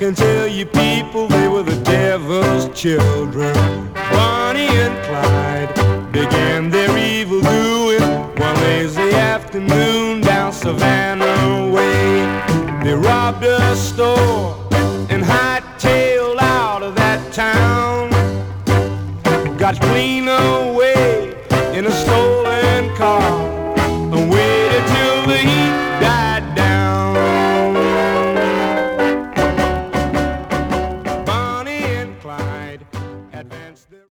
can tell you people they were the devil's children. Bonnie and Clyde began their evil doing one lazy afternoon down Savannah way. They robbed a store and hightailed out of that town. Got clean away